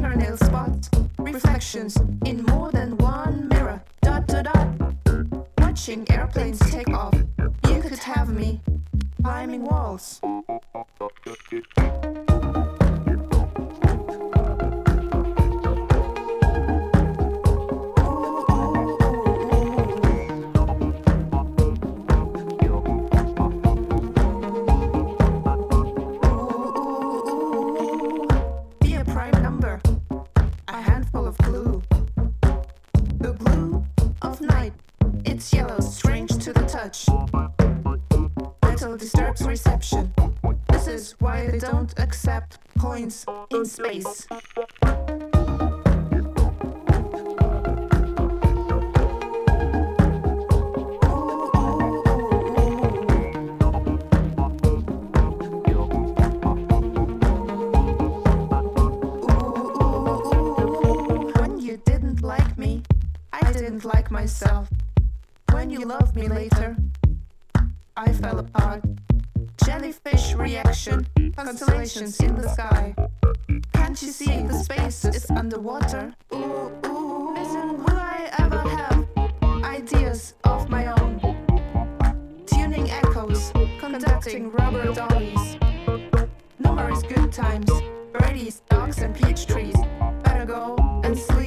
fingernail spots, reflections in more than one mirror. Dot to dot. Watching airplanes take off. You could have me climbing walls. Be a prime number, a handful of glue. The glue of night, it's yellow, strange to the touch. Metal disturbs reception. This is why they don't accept coins in space. When you didn't like me, I didn't like myself. When you loved me later, I fell apart. Jellyfish reaction, constellations in the sky. Can't you see the space is underwater? Ooh, ooh, will I ever have ideas of my own? Tuning echoes, conducting rubber dollies. Numerous good times, birdies, dogs and peach trees. Better go and sleep.